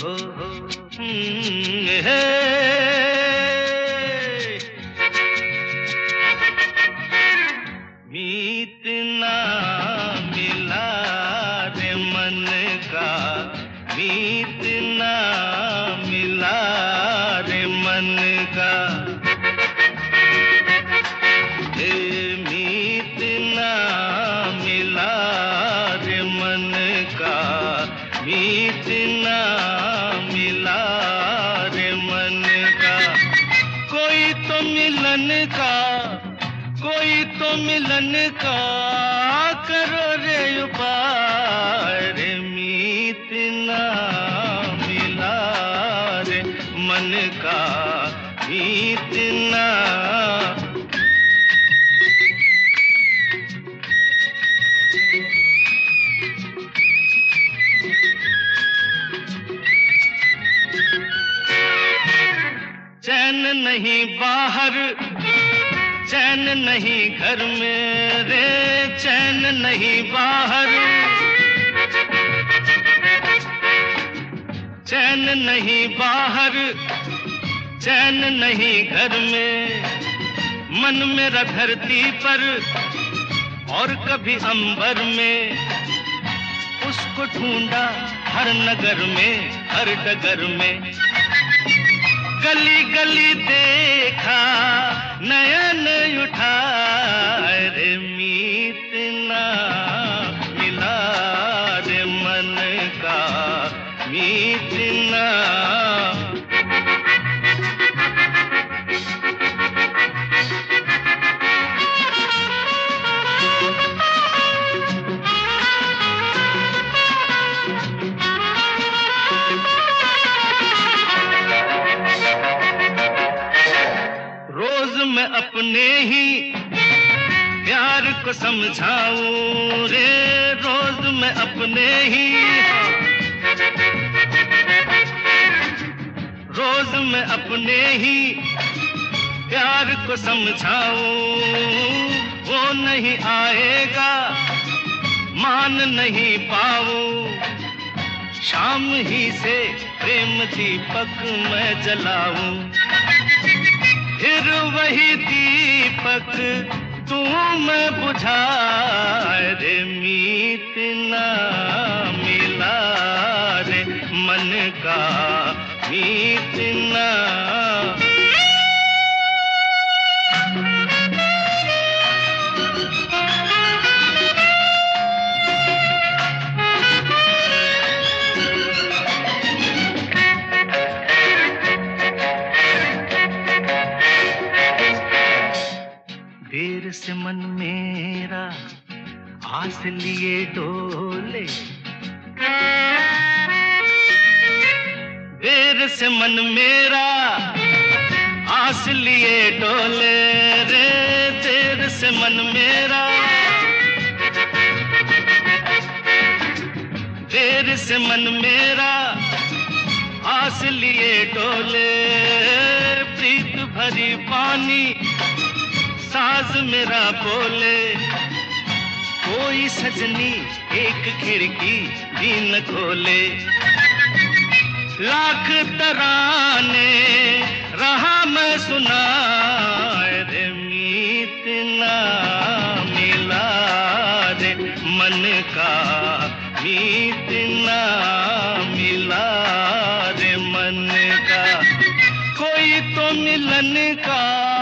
हो हे मीत ना मिला रे मन का, मीत ना मिला रे मन का, मीत ना मिला रे मन का, मीत ना मिला रे मन का। कोई तो मिलन का, कोई तो मिलन का करो रे उपाय रे, मीत ना मिला रे मन का, मीत ना। चैन नहीं बाहर, चैन नहीं घर में रे, चैन नहीं बाहर, चैन नहीं बाहर, चैन नहीं घर में। मन मेरा धरती पर और कभी अंबर में, उसको ढूंढा हर नगर में, हर डगर में। गली गली देखा नयन उठाए रे, मीत ना मिला रे मन का, मीत ना। रोज मैं अपने ही प्यार को समझाऊं रे, रोज मैं अपने ही, रोज मैं अपने ही प्यार को समझाऊं। वो नहीं आएगा मान नहीं पाऊं, शाम ही से प्रेम दीपक मैं जलाऊं। फिर वही दीपक तू मैं बुझाए रे, मीत ना मिला रे मन का, मीत ना। देर से मन मेरा आस लिए डोले, देर से मन मेरा आस लिए डोले रे, देर से मन मेरा, देर से मन मेरा आस लिए डोले। प्रीत भरी पानी साज मेरा बोले, कोई सजनी एक खिड़की भी न खोले। लाख तराने रहा मैं सुनाए रे, मीत ना मिला रे मन का, मीत ना मिला रे मन का। कोई तो मिलन का